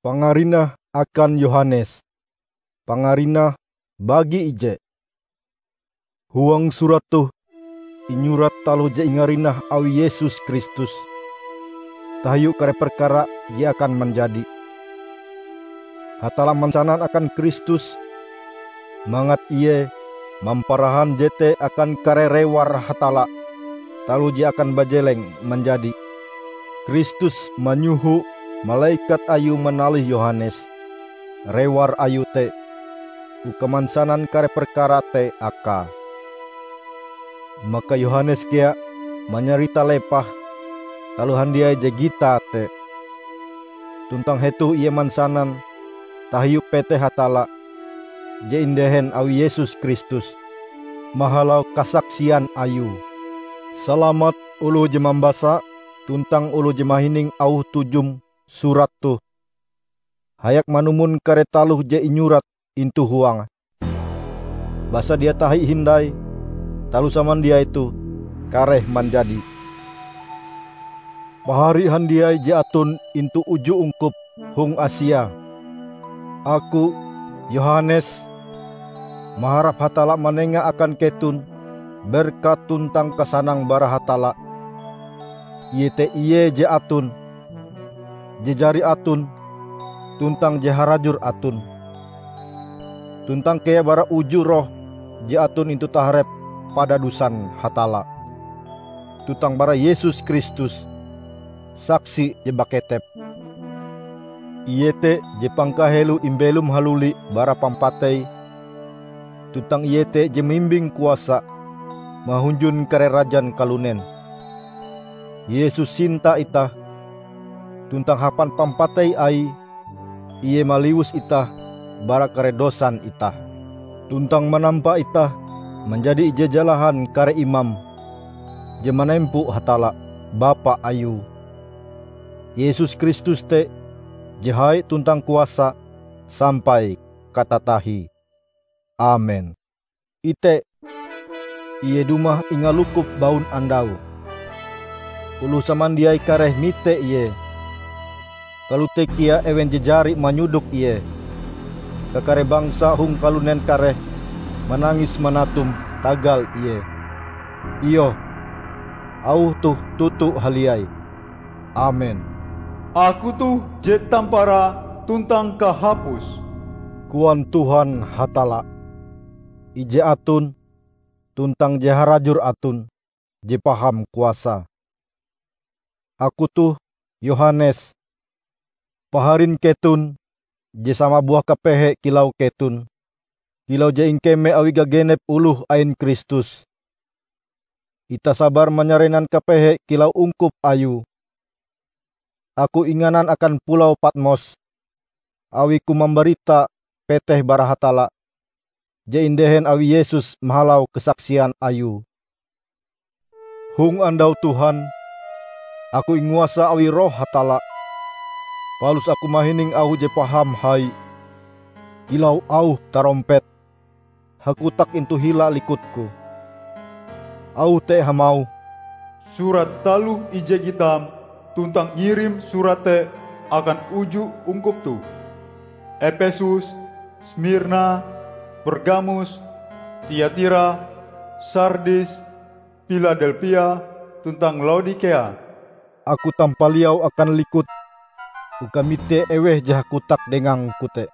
Pangarinah akan Yohanes. Pangarinah bagi ije. Huang surat tuh inyurat talo je ingarinah awi Yesus Kristus. Tahayu kare perkara dia akan menjadi. Hatala mansanan akan Kristus. Mangat iye mamparahan jete akan kare rewar hatala. Talo dia akan bajeleng menjadi. Kristus menyuhu malaikat ayu menalih Yohanes. Rewar ayu te. Ukamansanan kare perkara te aka. Maka Yohanes kia menyerita lepah. Taluhan dia je gita te. Tuntang hetu ia mansanan. Tahiyu pete hatala. Je indehen awi Yesus Kristus. Mahalau kasaksian ayu. Selamat ulu je membasa. Tuntang ulu je mahining au tujum surat tu. Hayak manumun kare taluh je inyurat intu huang. Basa dia tahi hindai. Talu saman dia itu kareh manjadi. Pahari handiai je atun intu uju ungkup hung Asia. Aku Yohanes maharap hatala manenga akan ketun berkat tuntang kesanang bara hatala. Iye iye je atun je jari atun tuntang je harajur atun. Tuntang kaya bara uju roh je atun intu taharep pada dusan hatala. Tutang bara Yesus Kristus saksi je baketep. Iye te je pangkahelu imbelum haluli bara pampatei. Tutang iye te je mimbing kuasa mahunjun kare rajan kalunen. Yesus cinta itah. Tuntang hapan pampatei ai iye maliwus itah bara kare dosan itah. Tuntang menampa itah menjadi jejalahan kare imam je manempu hatala Bapa ayu. Yesus Kristus te jehai tuntang kuasa sampai kata tahi. Amen. Ite iye dumah ingalukup baun andau. Ulu samandiai kareh mite iye. Kalu tekia ewen jejari manyuduk iye. Kakare bangsa hung kalunen kareh menangis menatum tagal iye. Iyo, au tuh tutu haliai. Amen. Aku tuh jet tampara tuntang kahapus. Kuan Tuhan hatala. Ije atun tuntang je harajur atun je paham kuasa. Aku tuh Yohanes. Paharin ketun je sama buah kapehe kilau ketun. Kilau je ingkeme awi gagenep uluh ain Kristus. Ita sabar menyarenan kapehe kilau ungkup ayu. Aku inganan akan pulau Patmos. Awi ku memberita peteh bara hatala. Je indehen awi Yesus mahalau kesaksian ayu. Hung andau Tuhan. Aku inguasa awi roh hatala. Palus aku mahining au je paham hai. Kilau au tarompet. Hakutak intu hila likutku. Au te hamau. Surat taluh ije gitam tuntang ngirim surat te akan uju ungkup tu. Efesus, Smyrna, Pergamus, Tiatira, Sardis, Philadelphia, tuntang Laodikea. Aku tampaliau akan likut. Uka mite eweh jah kutak dengang kute.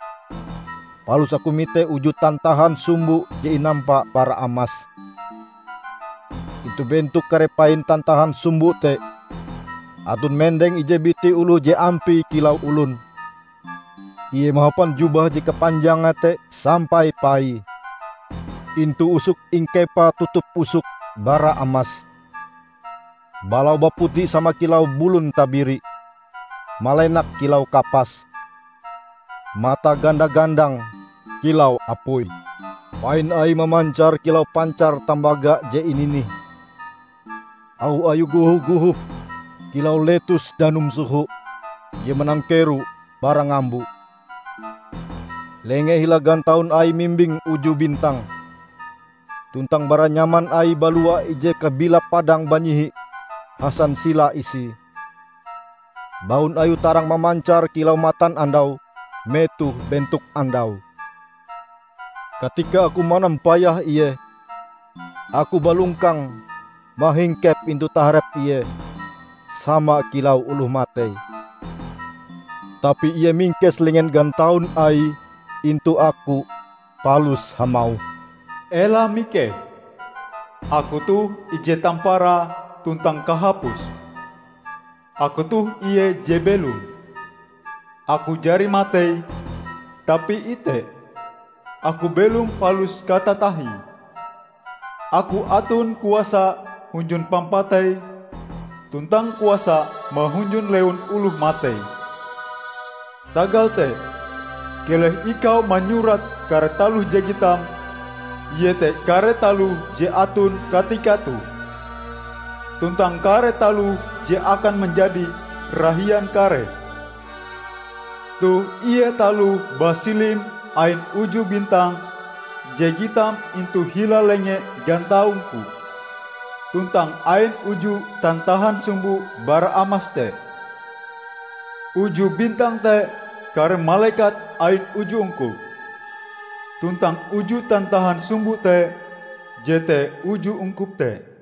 Palus aku mite uju tantahan sumbu je inampa para amas. Itu bentuk karepain tantahan sumbu te. Atun mendeng ije biti ulu je ampi kilau ulun. Iye mahapan jubah je kepanjang te sampai pai. Intu usuk ingkepa tutup usuk bara amas. Balau baputi sama kilau bulun tabiri. Malenak kilau kapas. Mata ganda-gandang kilau apui. Pain ai memancar kilau pancar tambaga je inini. Au ayu guhu-guhu kilau letus danum suhu. Je menangkeru barang ambu. Lenge hilagan tahun ai mimbing uju bintang. Tuntang bara nyaman ai balua ije kabila padang banyihi. Hasan sila isi. baun ayu tarang memancar kilau matan andau, metu bentuk andau. Ketika aku manampayah iye, aku balungkang mahingkep intu taharep iye, sama kilau uluh matei. Tapi iye mingkes lengen gantaun ai intu aku palus hamau. Ela mike, aku tuh ije tampara tuntang kahapus. Aku tuh iye je belum. Aku jari matei, tapi ite aku belum palus kata tahi. Aku atun kuasa hunjun pampatai, tuntang kuasa mahunjun leun uluh matei. Tagal te, keleh ikau manyurat kare taluh je gitam, iye te kare taluh je atun katika tu. Tuntang kare taluh je akan menjadi rahian kare. Tu iye taluh basilim ain uju bintang, je gitam intu hila lenge gantaungku. Tuntang ain uju tantahan sumbu bara amas te. Uju bintang te kare malaikat ain ujungku. Tuntang uju tantahan sumbu te, jete uju ungkup te.